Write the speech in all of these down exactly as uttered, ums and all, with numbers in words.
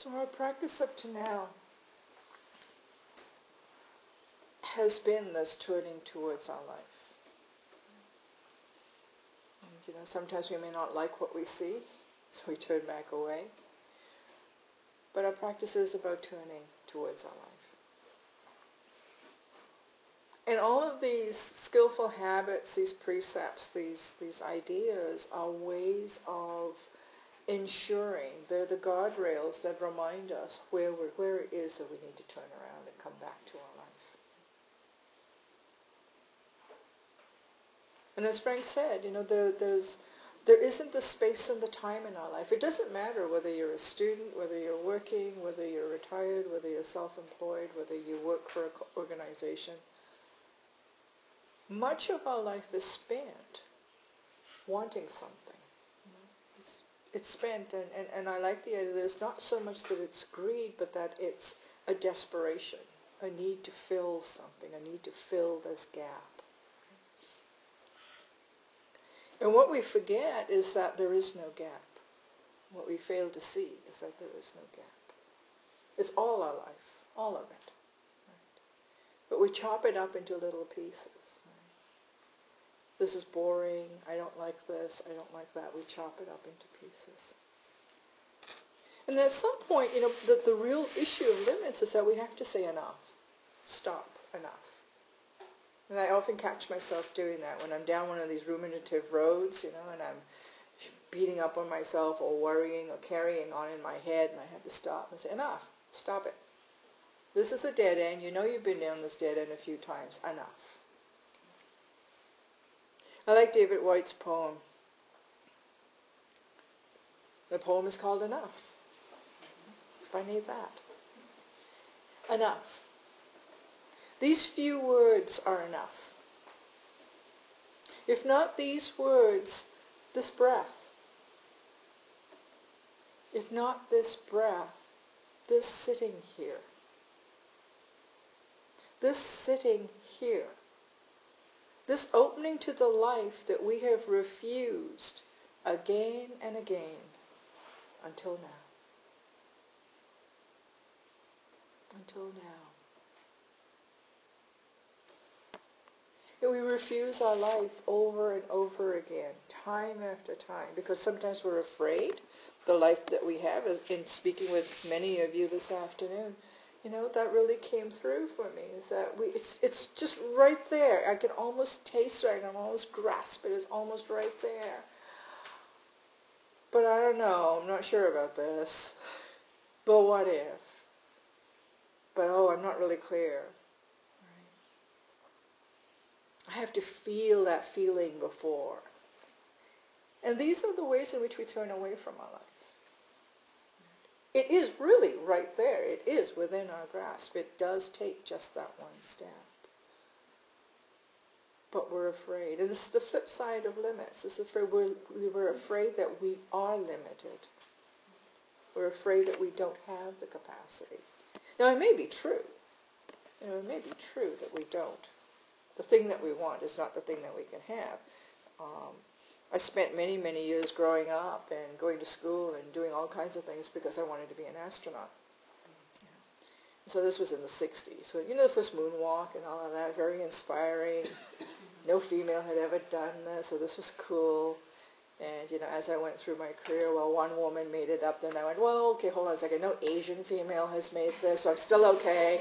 So our practice up to now has been this turning towards our life. And, you know, sometimes we may not like what we see, so we turn back away. But our practice is about turning towards our life. And all of these skillful habits, these precepts, these, these ideas are ways of ensuring, they're the guardrails that remind us where, we're, where it is that we need to turn around and come back to our life. And as Frank said, you know, there, there's, there isn't the space and the time in our life. It doesn't matter whether you're a student, whether you're working, whether you're retired, whether you're self-employed, whether you work for an organization. Much of our life is spent wanting something. You know? It's, it's spent, and, and, and I like the idea that it's not so much that it's greed, but that it's a desperation, a need to fill something, a need to fill this gap. And what we forget is that there is no gap. What we fail to see is that there is no gap. It's all our life, all of it. Right? But we chop it up into little pieces. This is boring, I don't like this, I don't like that. We chop it up into pieces. And at some point, you know, the, the real issue of limits is that we have to say enough. Stop, enough. And I often catch myself doing that when I'm down one of these ruminative roads, you know, and I'm beating up on myself or worrying or carrying on in my head, and I have to stop and say, enough, stop it. This is a dead end. You know you've been down this dead end a few times. Enough. I like David Whyte's poem. The poem is called Enough. If I need that. Enough. These few words are enough. If not these words, this breath. If not this breath, this sitting here. This sitting here. This opening to the life that we have refused again and again until now. Until now. And we refuse our life over and over again, time after time, because sometimes we're afraid the life that we have, in speaking with many of you this afternoon, you know, that really came through for me, is that we, it's it's just right there. I can almost taste it, I can almost grasp it, it's almost right there. But I don't know, I'm not sure about this. But what if? But oh, I'm not really clear. Right? I have to feel that feeling before. And these are the ways in which we turn away from our life. It is really right there. It is within our grasp. It does take just that one step. But we're afraid. And this is the flip side of limits. This is afraid we're, we're afraid that we are limited. We're afraid that we don't have the capacity. Now, it may be true. You know, it may be true that we don't. The thing that we want is not the thing that we can have. Um, I spent many, many years growing up and going to school and doing all kinds of things because I wanted to be an astronaut. Yeah. So this was in the sixties. You know, the first moonwalk and all of that, very inspiring. No female had ever done this, so this was cool. And, you know, as I went through my career, well, one woman made it up, then I went, well, okay, hold on a second, no Asian female has made this, so I'm still okay.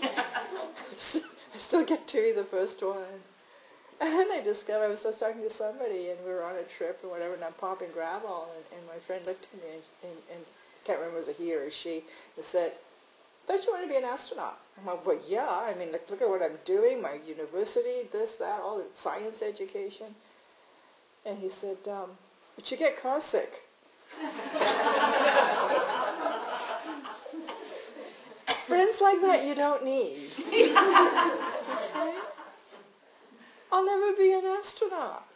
I still get to be the first one. And then I discovered, I was just talking to somebody, and we were on a trip or whatever, and I'm popping gravel, and, and my friend looked at me, and, and, and can't remember if it was a he or a she, and said, I thought you wanted to be an astronaut. I'm like, well, yeah, I mean, look, look at what I'm doing, my university, this, that, all the science education. And he said, um, but you get car sick. Friends like that you don't need. Okay? I'll never be an astronaut.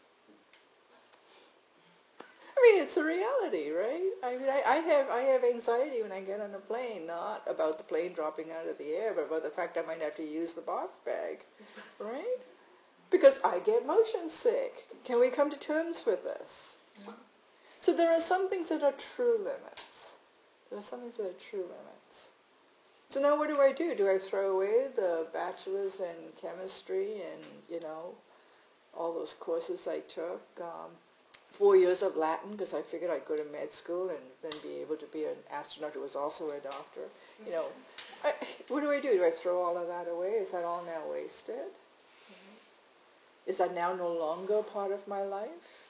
I mean, it's a reality, right? I mean, I, I have I have anxiety when I get on a plane, not about the plane dropping out of the air, but about the fact I might have to use the bath bag, right? Because I get motion sick. Can we come to terms with this? So there are some things that are true limits. There are some things that are true limits. So now what do I do? Do I throw away the bachelor's in chemistry and, you know, all those courses I took? Um, four years of Latin because I figured I'd go to med school and then be able to be an astronaut who was also a doctor. You know, I, what do I do? Do I throw all of that away? Is that all now wasted? Is that now no longer part of my life?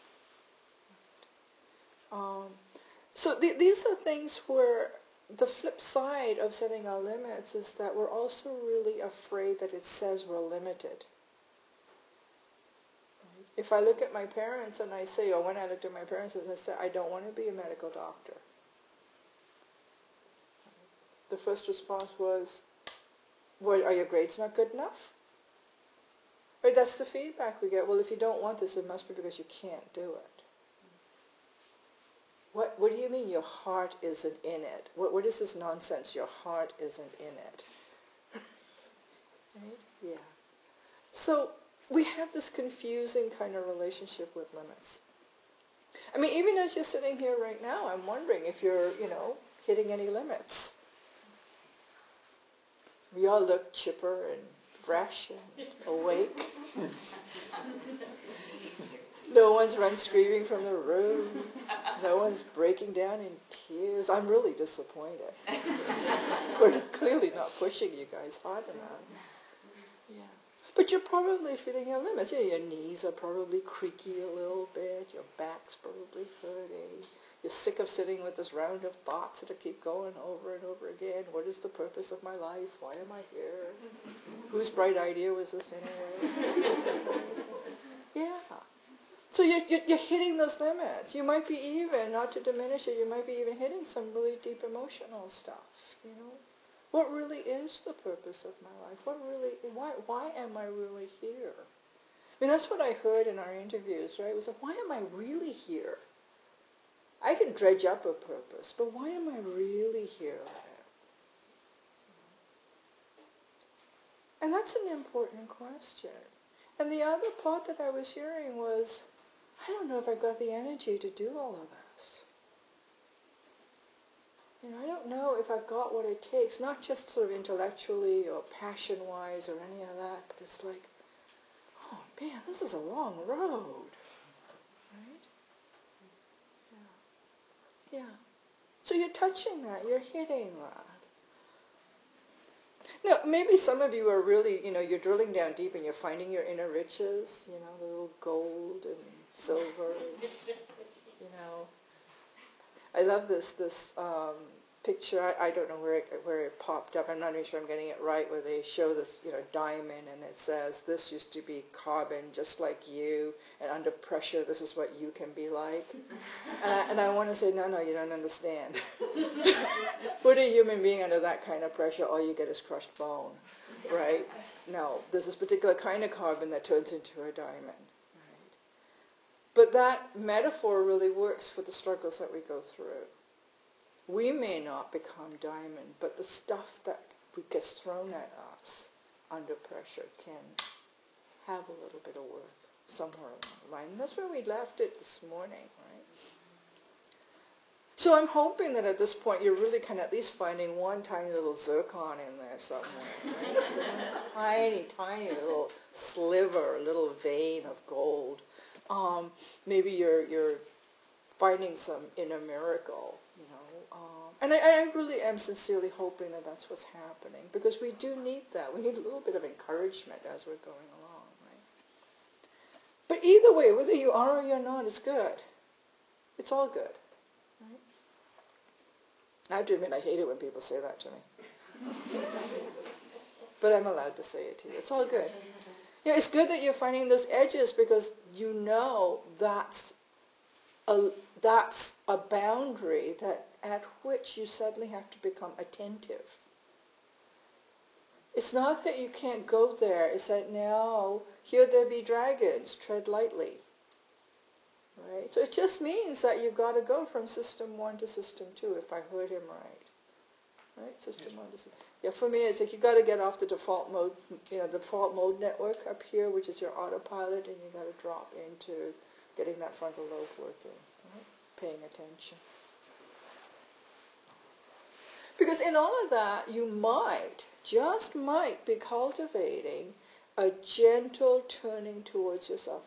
Um, so th- these are things where the flip side of setting our limits is that we're also really afraid that it says we're limited. If I look at my parents and I say, or when I looked at my parents and I said, I don't want to be a medical doctor, the first response was, well, are your grades not good enough? Right, that's the feedback we get. Well, if you don't want this, it must be because you can't do it. What What do you mean your heart isn't in it? What What is this nonsense? Your heart isn't in it. Right? Yeah. So we have this confusing kind of relationship with limits. I mean, even as you're sitting here right now, I'm wondering if you're, you know, hitting any limits. We all look chipper and fresh and awake. No one's run screaming from the room. No one's breaking down in tears. I'm really disappointed. We're clearly not pushing you guys hard enough. Yeah. But you're probably feeling your limits. Yeah, your knees are probably creaky a little bit. Your back's probably hurting. You're sick of sitting with this round of thoughts that keep going over and over again. What is the purpose of my life? Why am I here? Whose bright idea was this anyway? Yeah. So you're, you're, you're hitting those limits. You might be even, not to diminish it, you might be even hitting some really deep emotional stuff, you know? What really is the purpose of my life? What really, why, why am I really here? I mean, that's what I heard in our interviews, right? It was like, why am I really here? I can dredge up a purpose, but why am I really here? And that's an important question. And the other part that I was hearing was, I don't know if I've got the energy to do all of this. You know, I don't know if I've got what it takes, not just sort of intellectually or passion-wise or any of that, but it's like, oh man, this is a long road. Right? Yeah. Yeah. So you're touching that, you're hitting that. Now, maybe some of you are really, you know, you're drilling down deep and you're finding your inner riches, you know, the little gold and silver, you know. I love this this um, picture. I, I don't know where it, where it popped up. I'm not even sure I'm getting it right, where they show this, you know, diamond and it says, this used to be carbon just like you, and under pressure this is what you can be like. And I, and I want to say, no, no, you don't understand. Put a human being under that kind of pressure, all you get is crushed bone, right? No, there's this particular kind of carbon that turns into a diamond. Right? But that metaphor really works for the struggles that we go through. We may not become diamond, but the stuff that gets thrown at us under pressure can have a little bit of worth somewhere along the line. And that's where we left it this morning, right? So I'm hoping that at this point you're really kind of at least finding one tiny little zircon in there somewhere, right? So one tiny, tiny little sliver, little vein of gold. Um, maybe you're you're finding some inner miracle, you know. Um, and I, I really am sincerely hoping that that's what's happening, because we do need that. We need a little bit of encouragement as we're going along, right? But either way, whether you are or you're not, is good. It's all good. Right? I have to admit, I hate it when people say that to me. But I'm allowed to say it to you. It's all good. You know, it's good that you're finding those edges, because you know that's a, that's a boundary that at which you suddenly have to become attentive. It's not that you can't go there. It's that now, here there be dragons, tread lightly. Right? So it just means that you've got to go from system one to system two, if I heard him right. Right? System yes. one to system. Yeah, for me it's like you've got to get off the default mode, you know, default mode network up here, which is your autopilot, and you've got to drop into getting that frontal lobe working, right? Paying attention. Because in all of that, you might, just might, be cultivating a gentle turning towards your suffering.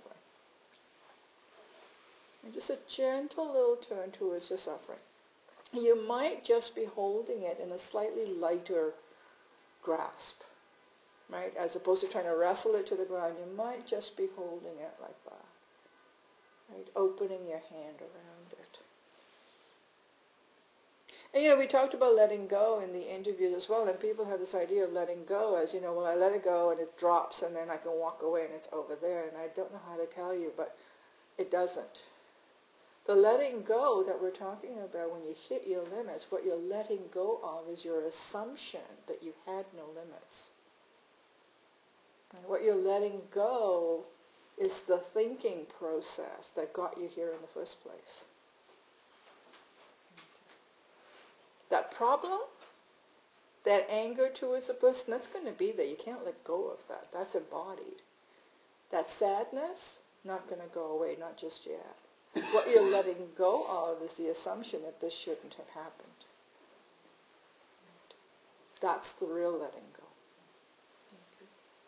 And just a gentle little turn towards your suffering. You might just be holding it in a slightly lighter grasp, right? As opposed to trying to wrestle it to the ground, you might just be holding it like that, right? Opening your hand around it. And, you know, we talked about letting go in the interviews as well, and people have this idea of letting go as, you know, well, I let it go and it drops and then I can walk away and it's over there, and I don't know how to tell you, but it doesn't. The letting go that we're talking about when you hit your limits, what you're letting go of is your assumption that you had no limits. And what you're letting go is the thinking process that got you here in the first place. That problem, that anger towards a person, that's going to be there. You can't let go of that. That's embodied. That sadness, not going to go away, not just yet. What you're letting go of is the assumption that this shouldn't have happened. That's the real letting go. Okay.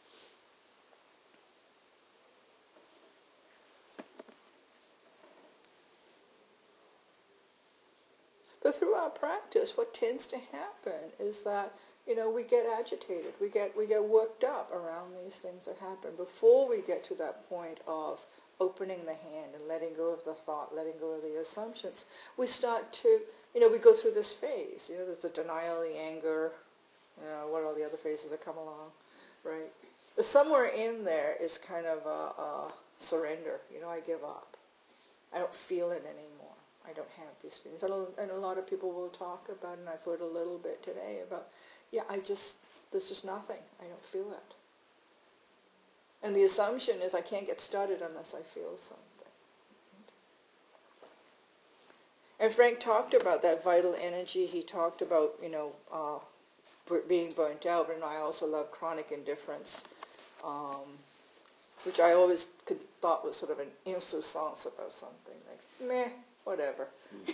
But through our practice, what tends to happen is that, you know, we get agitated, we get we get worked up around these things that happen before we get to that point of opening the hand and letting go of the thought, letting go of the assumptions. We start to, you know, we go through this phase. You know, there's the denial, the anger, you know, what are all the other phases that come along, right? But somewhere in there is kind of a, a surrender. You know, I give up. I don't feel it anymore. I don't have these feelings. And a, and a lot of people will talk about, and I've heard a little bit today about, yeah, I just, there's just nothing. I don't feel it. And the assumption is I can't get started unless I feel something. And Frank talked about that vital energy. He talked about, you know, uh, being burnt out, but I also love chronic indifference, um, which I always could, thought was sort of an insouciance about something, like, meh, whatever.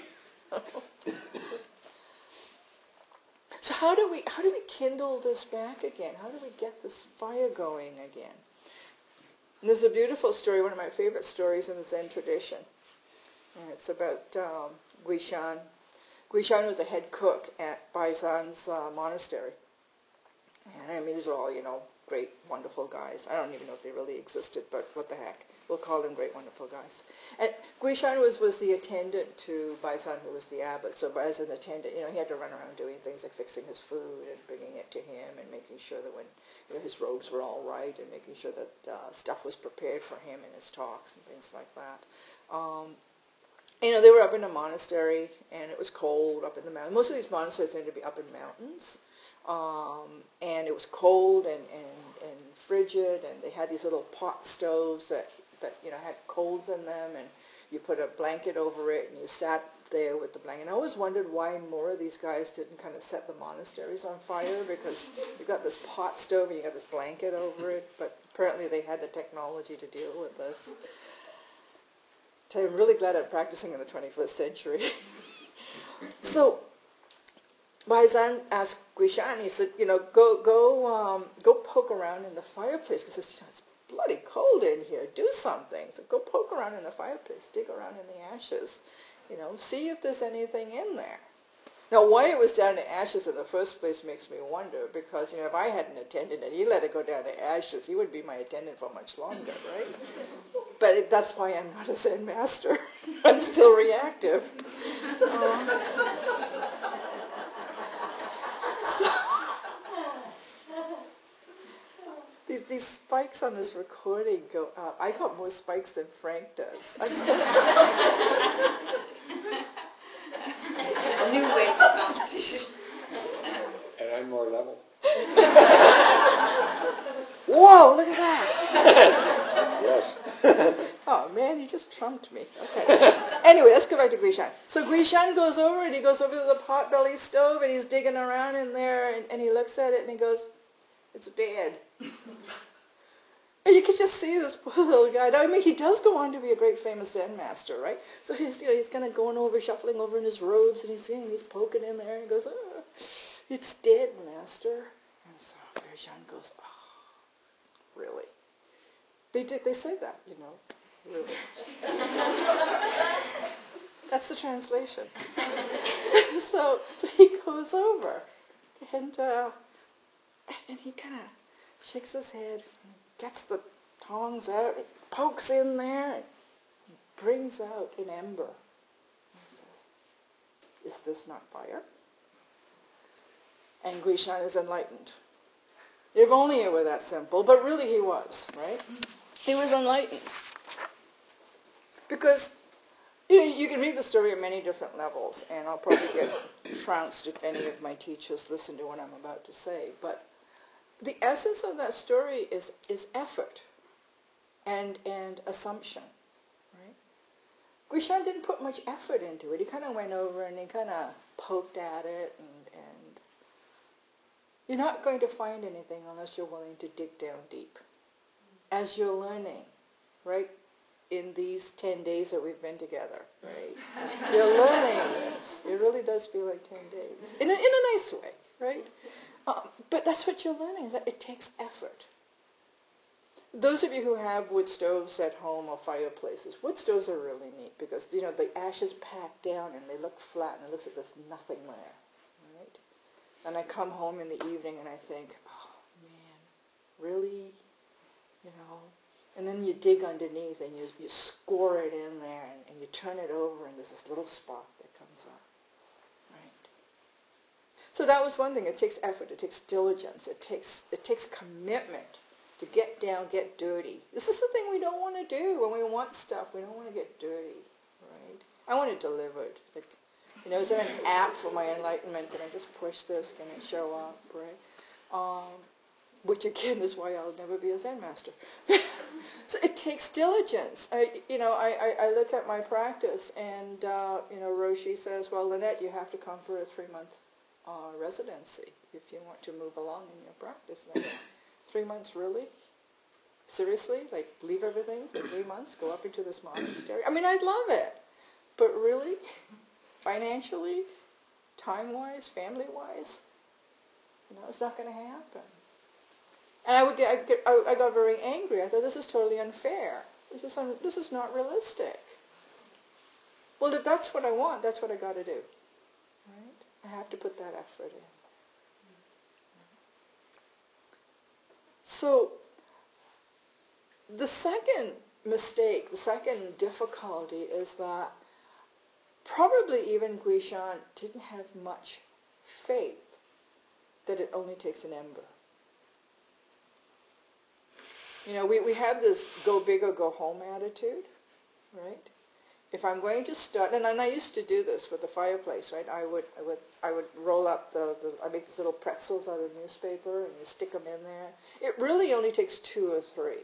So how do we how do we kindle this back again? How do we get this fire going again? And there's a beautiful story, one of my favorite stories in the Zen tradition. And it's about um, Guishan. Guishan was a head cook at Baizan's uh, monastery. And I mean, these are all, you know, great, wonderful guys. I don't even know if they really existed, but what the heck. We'll call them great, wonderful guys. And Guishan was, was the attendant to Baizan, who was the abbot. So as an attendant, you know, he had to run around doing things like fixing his food and bringing it to him and making sure that when, you know, his robes were all right and making sure that uh, stuff was prepared for him in his talks and things like that. Um, you know, they were up in a monastery and it was cold up in the mountains. Most of these monasteries tend to be up in mountains. Um, and it was cold and, and, and frigid, and they had these little pot stoves that, that, you know, had coals in them, and you put a blanket over it, and you sat there with the blanket. And I always wondered why more of these guys didn't kind of set the monasteries on fire, because you've got this pot stove and you got this blanket over it, but apparently they had the technology to deal with this. So I'm really glad I'm practicing in the twenty-first century. So Baizan asked Guishan, he said, you know, go go um, go poke around in the fireplace, because it's, it's bloody cold in here. Do something. So go poke around in the fireplace, dig around in the ashes, you know, see if there's anything in there. Now, why it was down to ashes in the first place makes me wonder, because, you know, if I had an attendant and he let it go down to ashes, he would be my attendant for much longer, right? But it, that's why I'm not a Zen master. I'm still reactive. Um, These, these spikes on this recording go up. I got more spikes than Frank does. I just don't A new way for competition. And I'm more level. Whoa, look at that. Yes. Oh man, he just trumped me. Okay. Anyway, let's go back to Guishan. So Guishan goes over and he goes over to the potbelly stove and he's digging around in there and, and he looks at it and he goes, it's dead. And you can just see this poor little guy. I mean, he does go on to be a great famous Zen master, right? So he's, you know, he's kind of going over, shuffling over in his robes, and he's seeing, he's poking in there, and he goes, ah. "It's dead, Master." And so Guishan goes, "Oh, really?" They did. They say that, you know, really. That's the translation. so, so he goes over, and uh, and he kind of shakes his head, and gets the tongs out, and pokes in there, and brings out an ember. And he says, "Is this not fire?" And Guishan is enlightened. If only it were that simple, but really he was, right? He was enlightened. Because you know, you can read the story at many different levels, and I'll probably get trounced if any of my teachers listen to what I'm about to say. But the essence of that story is, is effort and and assumption, right? Guishan didn't put much effort into it. He kind of went over and he kind of poked at it, and, and you're not going to find anything unless you're willing to dig down deep. As you're learning, right? In these ten days that we've been together, right? You're learning this. It really does feel like ten days. In a, in a nice way, right? Um, but that's what you're learning, that it takes effort. Those of you who have wood stoves at home or fireplaces, wood stoves are really neat because, you know, the ashes pack down and they look flat and it looks like there's nothing there, right? And I come home in the evening and I think, oh, man, really? You know? And then you dig underneath and you, you score it in there and, and you turn it over and there's this little spark that comes up. Right? So that was one thing. It takes effort. It takes diligence. It takes it takes commitment to get down, get dirty. This is the thing we don't want to do when we want stuff. We don't want to get dirty. Right? I want it delivered. Like, you know, is there an app for my enlightenment? Can I just push this? Can it show up? Right? Um, which again is why I'll never be a Zen master. So it takes diligence. I, you know, I, I, I look at my practice, and uh, you know, Roshi says, "Well, Lynette, you have to come for a three-month uh, residency if you want to move along in your practice." And I go, three months, really? Seriously? Like, leave everything for three months, go up into this monastery? I mean, I'd love it, but really, financially, time-wise, family-wise, you know, it's not going to happen. And I would get, I, get, I, I got very angry. I thought, this is totally unfair. This is un, this is not realistic. Well, if that's what I want, that's what I got to do. Right? I have to put that effort in. So, the second mistake, the second difficulty is that probably even Guishan didn't have much faith that it only takes an ember. You know, we, we have this go big or go home attitude, right? If I'm going to start, and, and I used to do this with the fireplace, right? I would I would I would roll up the, the I make these little pretzels out of newspaper and you stick them in there. It really only takes two or three.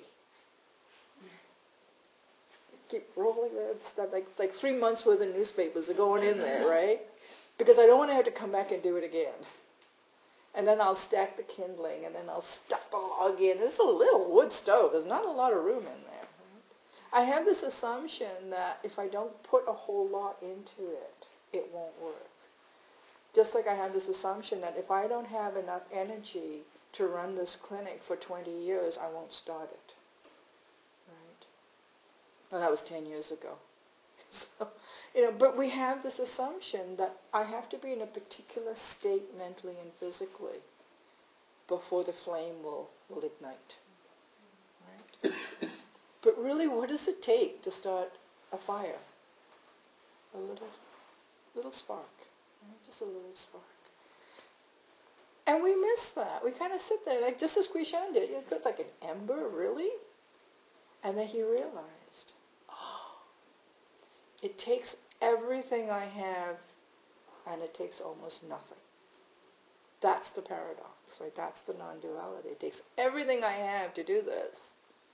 Keep rolling that stuff, like like three months worth of newspapers are going in there, right? Because I don't want to have to come back and do it again. And then I'll stack the kindling, and then I'll stuff the log in. It's a little wood stove. There's not a lot of room in there. Right? I have this assumption that if I don't put a whole lot into it, it won't work. Just like I have this assumption that if I don't have enough energy to run this clinic for twenty years, I won't start it. Right? Well, that was ten years ago. So, you know, but we have this assumption that I have to be in a particular state mentally and physically before the flame will, will ignite. Right? But really, what does it take to start a fire? A little, little spark. Right? Just a little spark. And we miss that. We kind of sit there, like just as Guishan did. You put like an ember, really? And then he realized, it takes everything I have, and it takes almost nothing. That's the paradox, right? That's the non-duality. It takes everything I have to do this,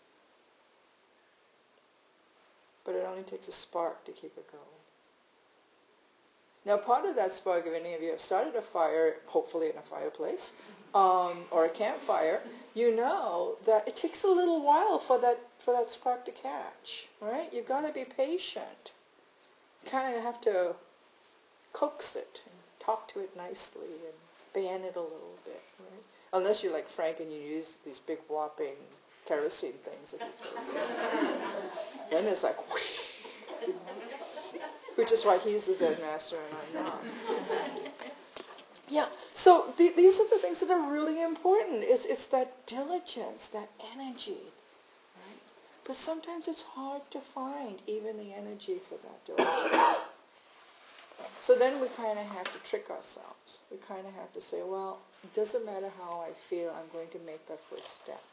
but it only takes a spark to keep it going. Now, part of that spark, if any of you have started a fire, hopefully in a fireplace, um, or a campfire, you know that it takes a little while for that for that spark to catch, right? You've got to be patient. Kind of have to coax it and talk to it nicely and ban it a little bit, right? Unless you're like Frank and you use these big whopping kerosene things that he throws in. Then it's like, whoosh, which is why he's the Zen master and I'm not. Yeah, so th- these are the things that are really important. It's, it's that diligence, that energy. Right? But sometimes it's hard to find even the energy for that diligence. So then we kind of have to trick ourselves. We kind of have to say, well, it doesn't matter how I feel, I'm going to make that first step.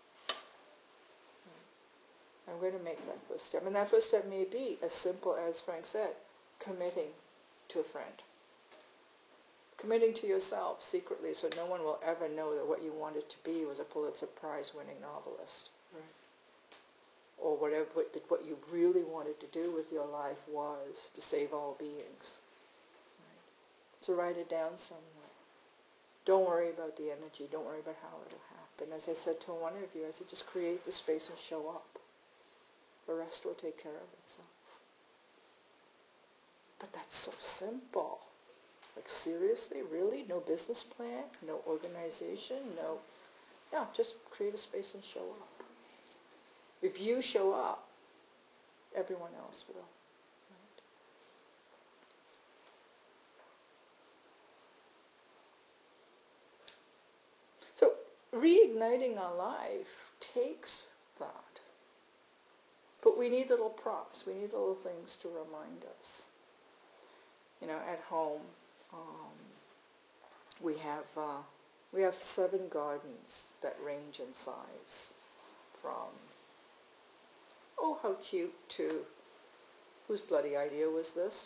I'm going to make that first step. And that first step may be as simple as Frank said, committing to a friend. Committing to yourself secretly so no one will ever know that what you wanted to be was a Pulitzer Prize winning novelist. Right. Or whatever what, what you really wanted to do with your life was to save all beings. Right. So write it down somewhere. Don't worry about the energy. Don't worry about how it'll happen. As I said to one of you, I said just create the space and show up. The rest will take care of itself. But that's so simple. Like seriously, really? No business plan? No organization? No... No, just create a space and show up. If you show up, everyone else will. Right? So, reigniting our life takes that. But we need little props. We need little things to remind us. You know, at home, um, we have uh, we have seven gardens that range in size, from oh how cute to whose bloody idea was this?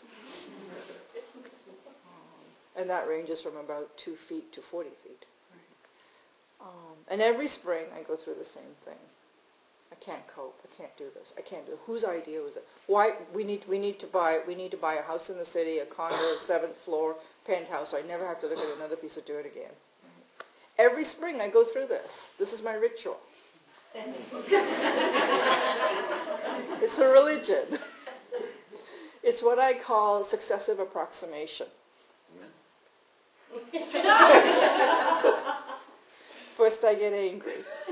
um, and that ranges from about two feet to forty feet. Right. Um, and every spring I go through the same thing. I can't cope. I can't do this. I can't do it. Whose idea was it? Why we need we need to buy we need to buy a house in the city, a condo, seventh floor, penthouse. So I never have to look at another piece of dirt again. Every spring I go through this. This is my ritual. It's a religion. It's what I call successive approximation. First I get angry.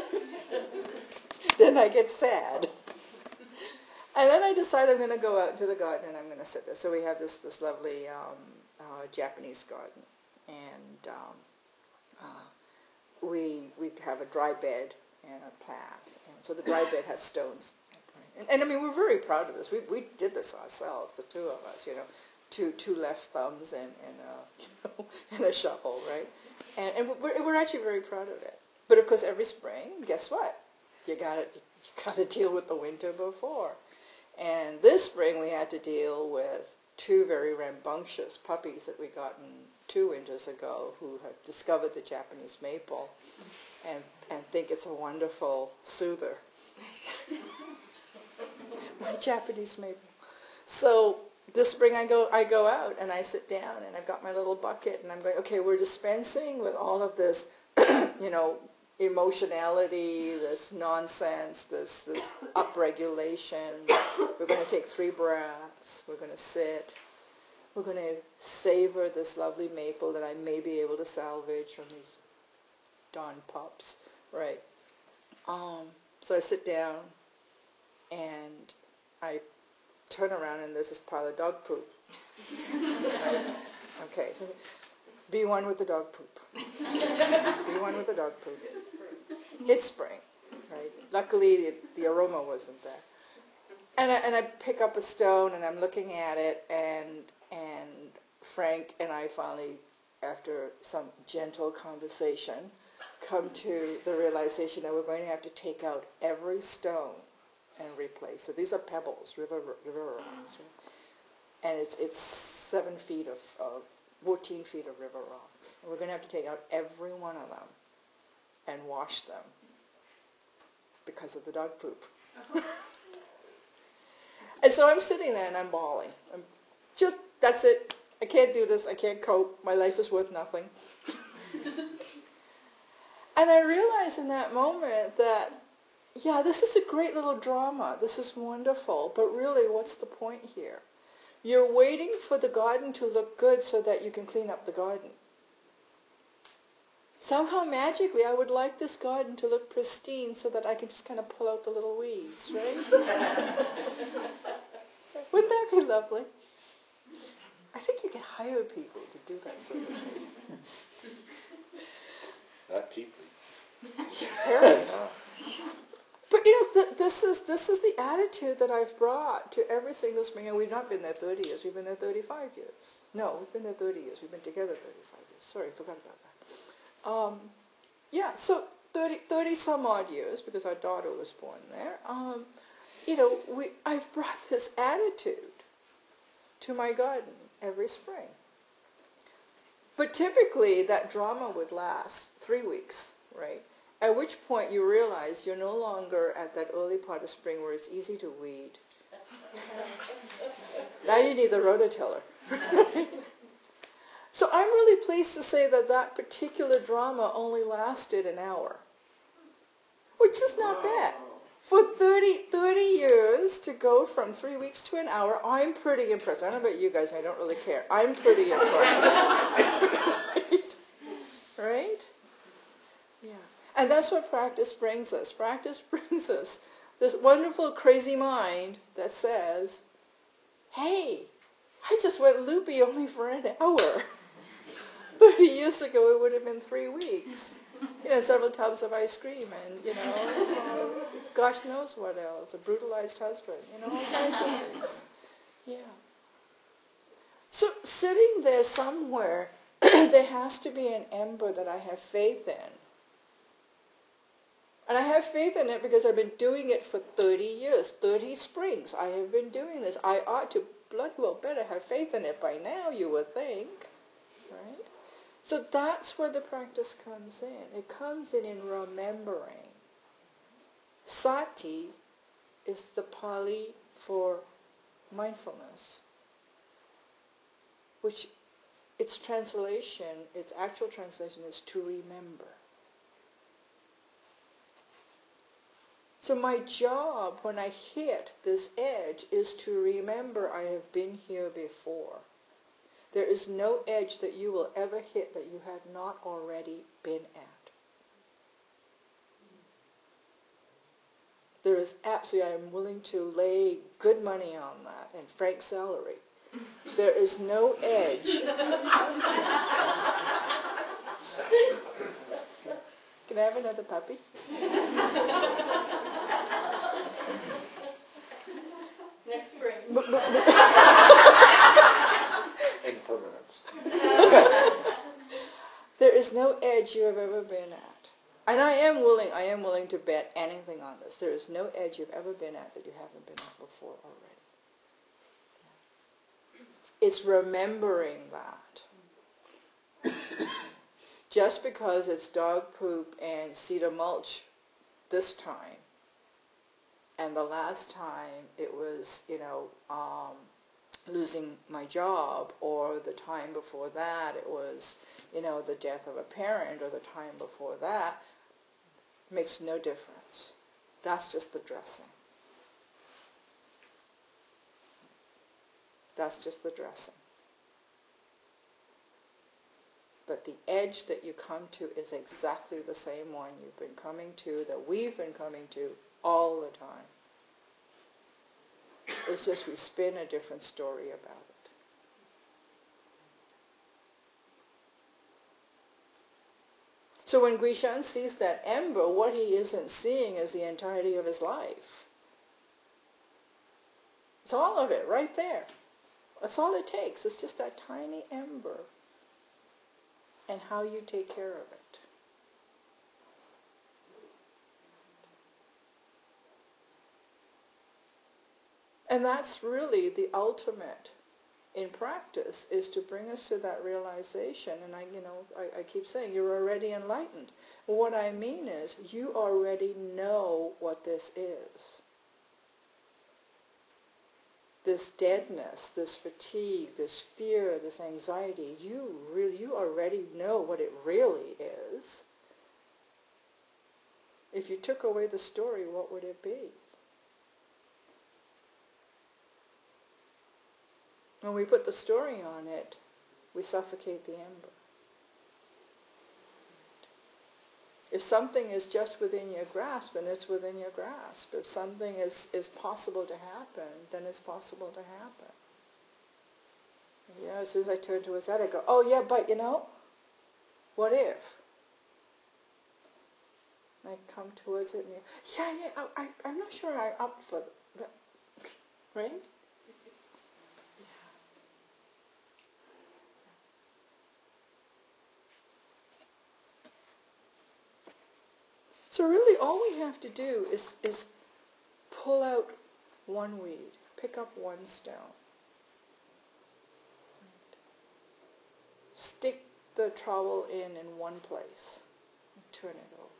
Then I get sad. And then I decide I'm going to go out into the garden and I'm going to sit there. So we have this, this lovely um, uh, Japanese garden. And um, uh, we we have a dry bed and a path. And so the dry bed has stones. And, and I mean, we're very proud of this. We we did this ourselves, the two of us, you know. Two two left thumbs and, and, a, you know, and a shovel, right? And, and we're, we're actually very proud of it. But of course, every spring, guess what? You got you got to deal with the winter before. And this spring we had to deal with two very rambunctious puppies that we gotten two winters ago who have discovered the Japanese maple and, and think it's a wonderful soother. My Japanese maple. So this spring I go I go out and I sit down and I've got my little bucket and I'm going, okay, we're dispensing with all of this, you know, emotionality, this nonsense, this this upregulation. We're going to take three breaths. We're going to sit. We're going to savor this lovely maple that I may be able to salvage from these darn pups, right? Um, so I sit down and I turn around and there's this pile of dog poop. Right? Okay, so be one with the dog poop. Be one with the dog poop. It's spring, right? Luckily, the, the aroma wasn't there. And I, and I pick up a stone and I'm looking at it, and and Frank and I finally, after some gentle conversation, come to the realization that we're going to have to take out every stone and replace. So these are pebbles, river river rocks, right? And it's it's seven feet of, of fourteen feet of river rocks. And we're going to have to take out every one of them and wash them because of the dog poop. And so I'm sitting there and I'm bawling. I'm just, that's it. I can't do this. I can't cope. My life is worth nothing. And I realized in that moment that, yeah, this is a great little drama. This is wonderful. But really, what's the point here? You're waiting for the garden to look good so that you can clean up the garden. somehow magically I would like this garden to look pristine so that I can just kind of pull out the little weeds, right? Wouldn't that be lovely? I think you can hire people to do that sort of thing. Not cheaply. Apparently not. But you know, th- this is this is the attitude that I've brought to every single spring. And we've not been there thirty years. We've been there thirty-five years. No, we've been there thirty years. We've been together thirty-five years. Sorry, forgot about that. Um, yeah, so thirty, thirty some odd years, because our daughter was born there. Um, you know, we I've brought this attitude to my garden every spring. But typically that drama would last three weeks, right? At which point you realize you're no longer at that early part of spring where it's easy to weed. Now you need the rototiller. So I'm really pleased to say that that particular drama only lasted an hour, which is not bad. For thirty, thirty years to go from three weeks to an hour, I'm pretty impressed. I don't know about you guys, I don't really care. I'm pretty impressed. Right? Yeah. And that's what practice brings us. Practice brings us this wonderful crazy mind that says, hey, I just went loopy only for an hour. thirty years ago it would have been three weeks. You know, several tubs of ice cream and, you know, uh, gosh knows what else, a brutalized husband, you know, all kinds of things. Yeah. So sitting there somewhere, there has to be an ember that I have faith in. And I have faith in it because I've been doing it for thirty years, thirty springs. I have been doing this. I ought to bloody well better have faith in it by now, you would think. Right? So that's where the practice comes in. It comes in in remembering. Sati is the Pali for mindfulness, which its translation, its actual translation is to remember. So my job when I hit this edge is to remember I have been here before. There is no edge that you will ever hit that you have not already been at. There is absolutely, I am willing to lay good money on that, and frank salary. There is no edge. Can I have another puppy? Next spring. Impermanence. There is no edge you have ever been at. And I am willing, I am willing to bet anything on this. There is no edge you've ever been at that you haven't been at before already. It's remembering that. Just because it's dog poop and cedar mulch this time, and the last time it was, you know, um, losing my job, or the time before that it was, you know, the death of a parent, or the time before that, makes no difference. That's just the dressing. That's just the dressing. But the edge that you come to is exactly the same one you've been coming to, that we've been coming to all the time. It's just we spin a different story about it. So when Guishan sees that ember, what he isn't seeing is the entirety of his life. It's all of it right there. That's all it takes. It's just that tiny ember and how you take care of it. And that's really the ultimate in practice, is to bring us to that realization. And I, you know, I, I keep saying you're already enlightened. What I mean is you already know what this is. This deadness, this fatigue, this fear, this anxiety, you really, you already know what it really is. If you took away the story, what would it be? When we put the story on it, we suffocate the ember. If something is just within your grasp, then it's within your grasp. If something is, is possible to happen, then it's possible to happen. You know, as soon as I turn towards that, I go, oh yeah, but you know, what if? And I come towards it and you, yeah, yeah, I, I, I'm not sure I'm up for that. Right? So really all we have to do is, is pull out one weed, pick up one stone. Stick the trowel in in one place and turn it over.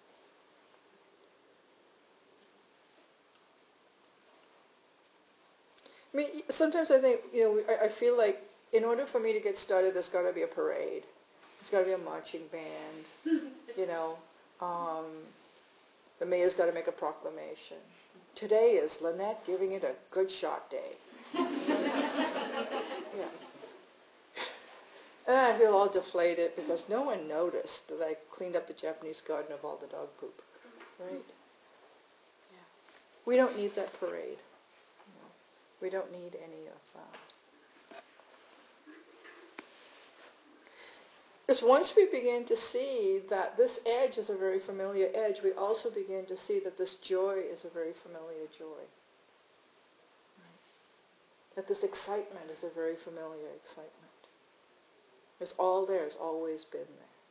I mean, sometimes I think, you know, I, I feel like in order for me to get started, there's got to be a parade. There's got to be a marching band, you know. Um, the mayor's got to make a proclamation. Today is Lynette giving it a good shot day. Yeah. And then I feel all deflated because no one noticed that I cleaned up the Japanese garden of all the dog poop. Right? Yeah. We don't need that parade. You know. We don't need any of that. Because once we begin to see that this edge is a very familiar edge, we also begin to see that this joy is a very familiar joy. Right? That this excitement is a very familiar excitement. It's all there, it's always been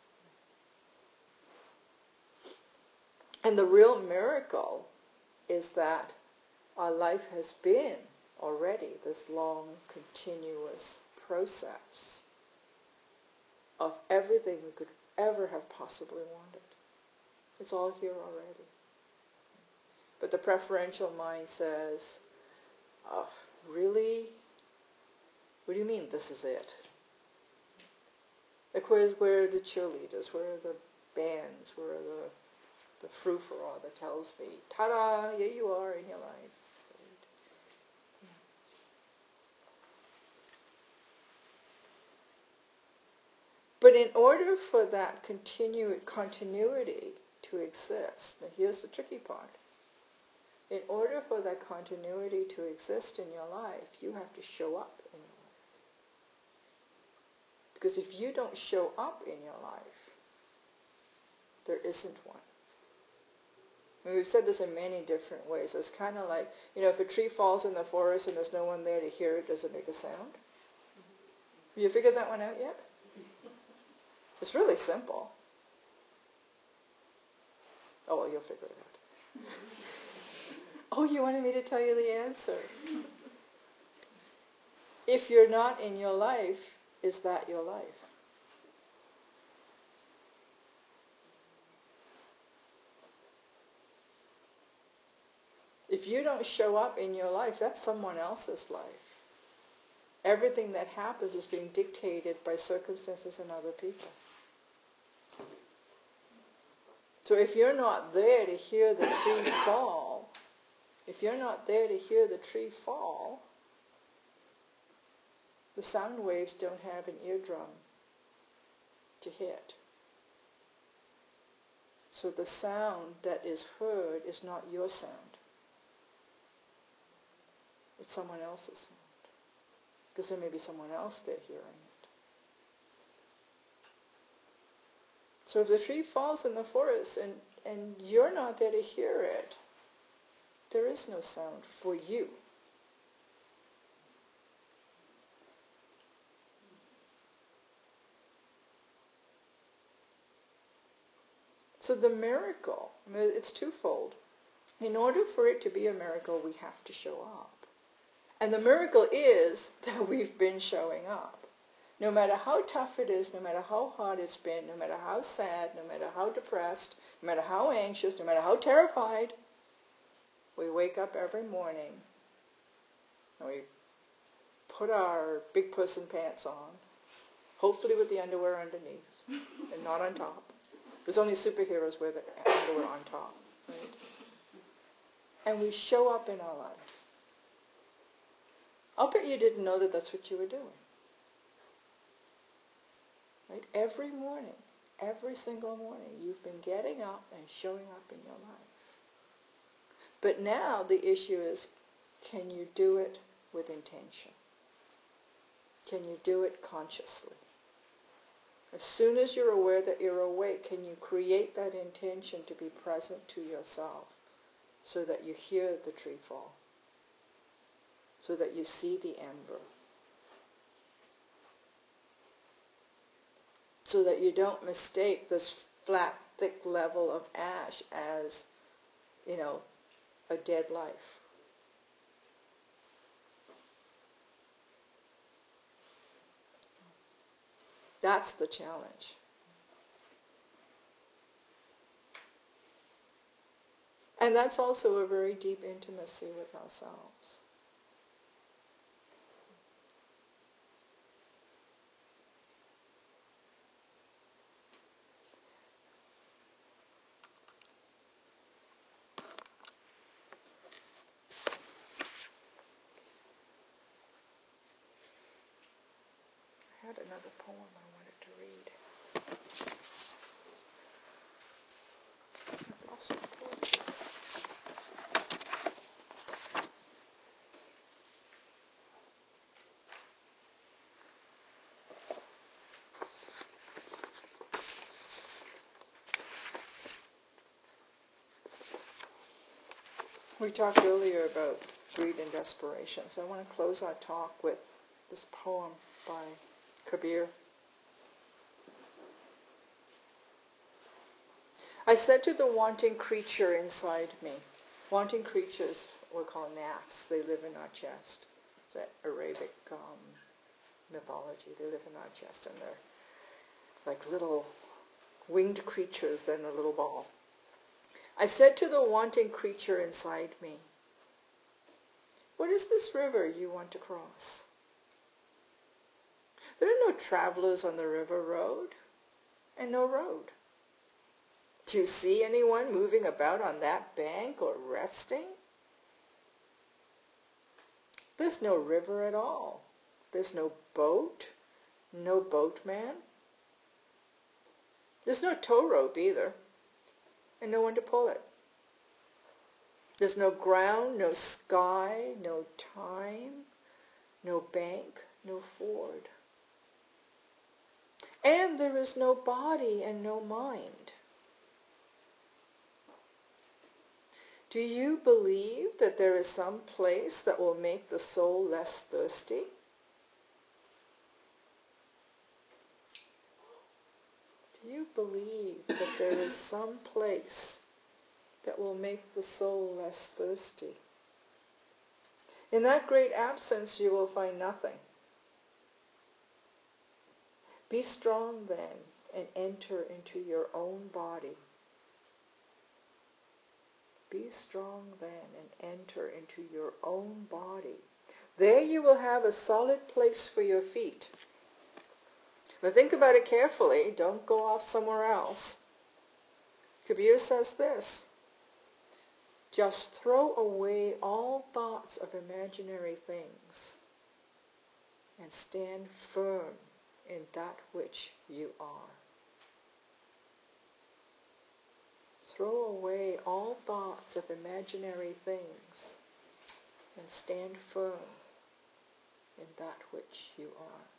there. And the real miracle is that our life has been already this long, continuous process of everything we could ever have possibly wanted. It's all here already. But the preferential mind says, oh, really? What do you mean this is it? Like where, where are the cheerleaders? Where are the bands? Where are the, the frou-frou that tells me, ta-da, here you are in your life. But in order for that continu- continuity to exist, now here's the tricky part. In order for that continuity to exist in your life, you have to show up in your life. Because if you don't show up in your life, there isn't one. I mean, we've said this in many different ways. It's kind of like, you know, if a tree falls in the forest and there's no one there to hear it, does it make a sound? Have you figured that one out yet? It's really simple. Oh, well, you'll figure it out. Oh, you wanted me to tell you the answer. If you're not in your life, is that your life? If you don't show up in your life, that's someone else's life. Everything that happens is being dictated by circumstances and other people. So if you're not there to hear the tree fall, if you're not there to hear the tree fall, the sound waves don't have an eardrum to hit. So the sound that is heard is not your sound. It's someone else's sound. Because there may be someone else there hearing it. So if the tree falls in the forest and, and you're not there to hear it, there is no sound for you. So the miracle, I mean, it's twofold. In order for it to be a miracle, we have to show up. And the miracle is that we've been showing up. No matter how tough it is, no matter how hard it's been, no matter how sad, no matter how depressed, no matter how anxious, no matter how terrified, we wake up every morning and we put our big puss in pants on, hopefully with the underwear underneath and not on top. Because only superheroes wear the underwear on top, right? And we show up in our life. I'll bet you didn't know that that's what you were doing. Right? Every morning, every single morning you've been getting up and showing up in your life. But now the issue is, can you do it with intention? Can you do it consciously? As soon as you're aware that you're awake, can you create that intention to be present to yourself so that you hear the tree fall, so that you see the ember, so that you don't mistake this flat, thick level of ash as, you know, a dead life. That's the challenge. And that's also a very deep intimacy with ourselves. I had another poem I wanted to read. I lost my poetry. We talked earlier about greed and desperation, so I want to close our talk with this poem by Kabir. I said to the wanting creature inside me, wanting creatures we call nafs, they live in our chest. It's that Arabic um, mythology, they live in our chest and they're like little winged creatures in a little ball. I said to the wanting creature inside me, what is this river you want to cross? There are no travelers on the river road, and no road. Do you see anyone moving about on that bank or resting? There's no river at all. There's no boat, no boatman. There's no tow rope either, and no one to pull it. There's no ground, no sky, no time, no bank, no ford. And there is no body and no mind. Do you believe that there is some place that will make the soul less thirsty? Do you believe that there is some place that will make the soul less thirsty? In that great absence you will find nothing. Be strong then and enter into your own body. Be strong then and enter into your own body. There you will have a solid place for your feet. But think about it carefully. Don't go off somewhere else. Kabir says this, just throw away all thoughts of imaginary things and stand firm in that which you are. Throw away all thoughts of imaginary things and stand firm in that which you are.